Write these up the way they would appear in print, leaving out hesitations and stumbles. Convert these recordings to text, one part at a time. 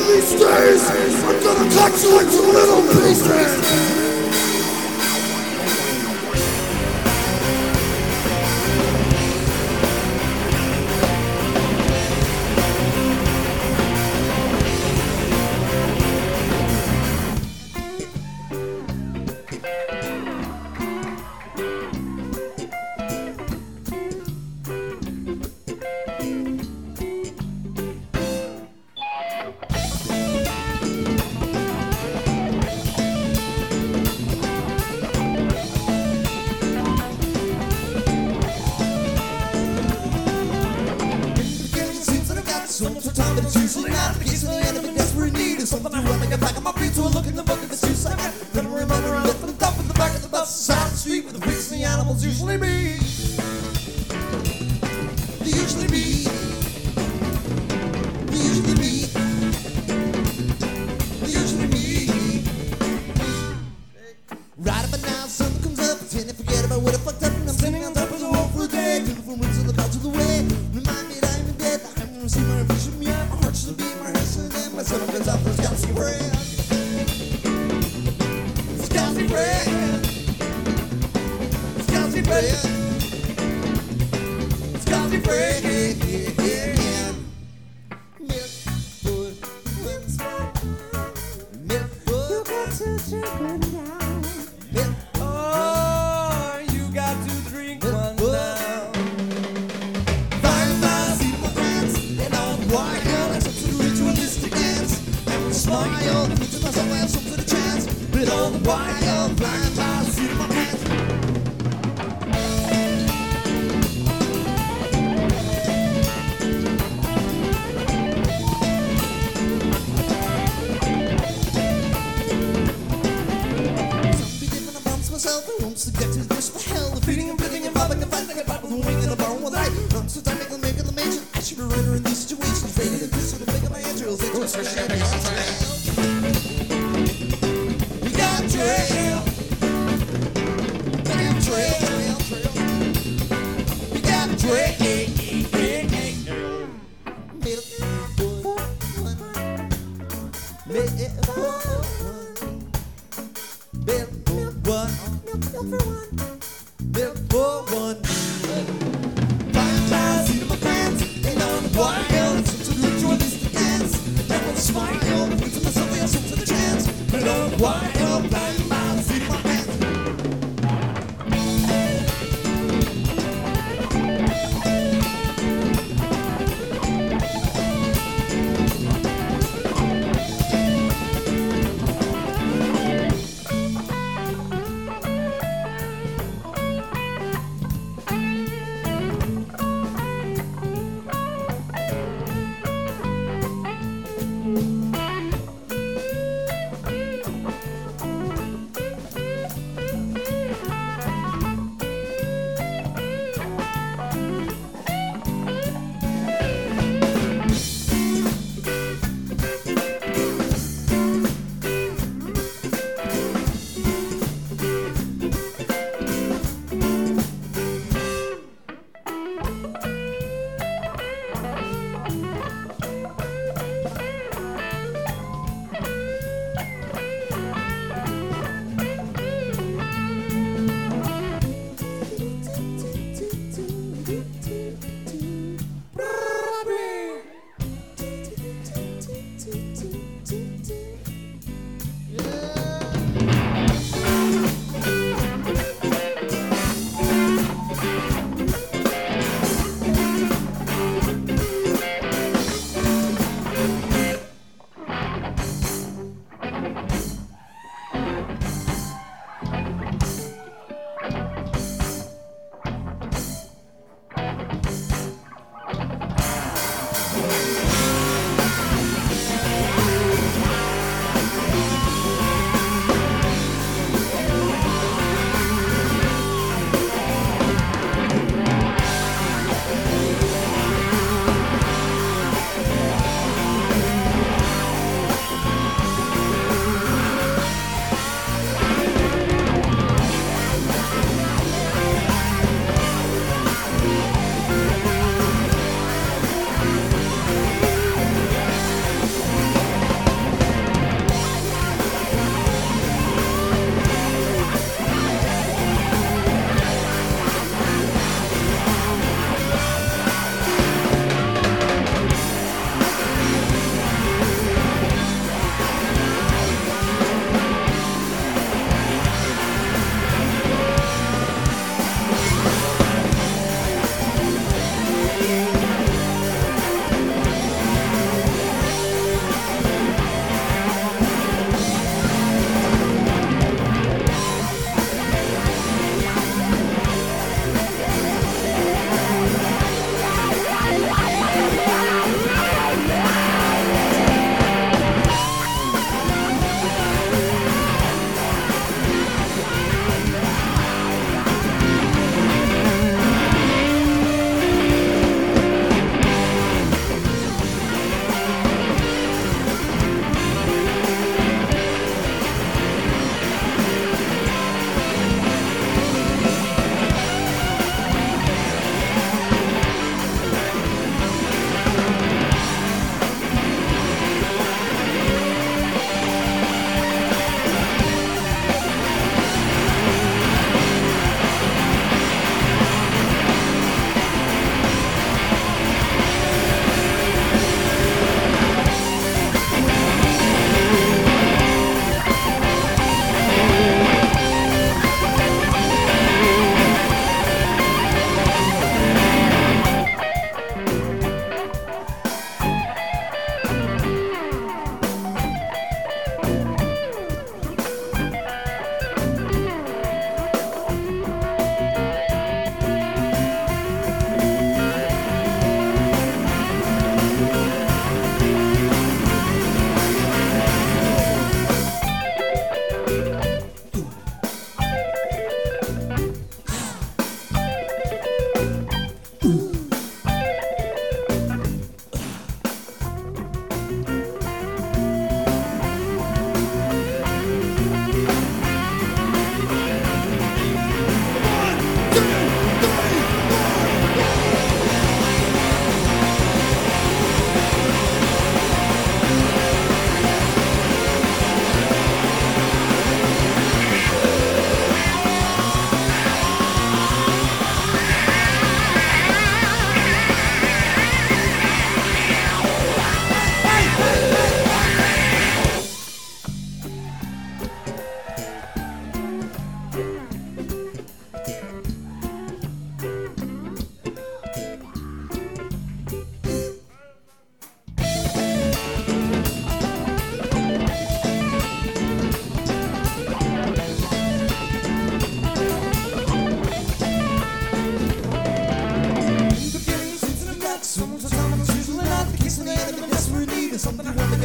these days, I'm gonna cut you into little pieces. So much time, but it's usually not the case. In the end of it, desperate need is something to run. I get back on my feet, so I look in the book of the juice I got. Then I remember I left them dump in the back of the bus, side of the street where the freaks and the animals usually be. They usually be. They usually be. They usually be. Right about now, something comes up, pretend to forget about what I fucked up, and I'm standing on top of the wall for a day. Beautiful winds of the clouds of the way. Remind me that I'm in death. See my vision, yeah, my heart should be my hustle, and my son goes out for Scoutsy bread. Scoutsy bread. Scoutsy bread. Scoutsy bread. You got to drink one now. Oh, you got to drink one now. Smile, to myself I have some to the chance. But all the while, blind eyes, seat in my pants. Something be different, I promise myself. I won't get to this for hell. The feeding and breathing and bobbing and fighting like a pop with a wing and a bone with light. I'm so tired, make the major. I should be running in these situations. Ready to do so to make up my angels. It's a shame. Trail. Damn trail. We got a trail. Milk for one. Fine lines, seat in my pants. Ain't on the wild. Some to the ritualistic dance. Never the smile. Think to myself, I have some to the chance. But on the wild, blind lines, seat in my pants.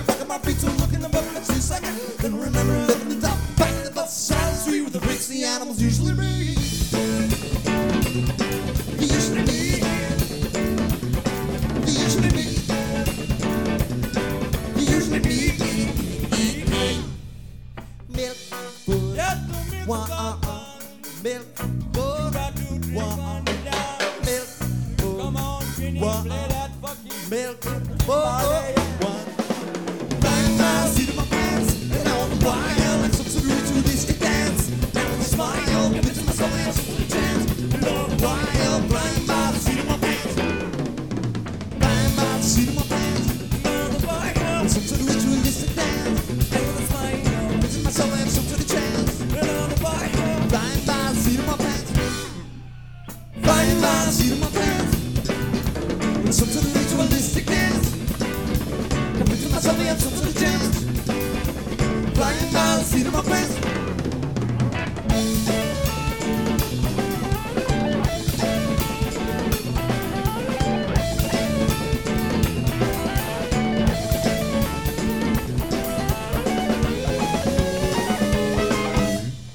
get back on my feet, so looking above my 2 seconds. Then remember looking the top, back to the bus side of the street with the bricks the animals usually meet. Usually meet. Usually meet. Usually meet. Milk, food, one, milk, food, one, milk, food, one, milk, food, one. Blind miles, seat in my pants, and all the while I'm so to the disco dance. Now with a smile, give it to my soul and so to the chance. And all the while, blind miles, seat in my pants. Blind miles, seat in my pants. And all the while, so to the ritualistic dance. And with a smile, give it to my soul and so to the chance. And all the while, blind miles, seat in my pants. Blind miles, seat in my pants. And so to the ritualistic dance. Come into my soul and so to the chance. Flying miles, seat in my pants.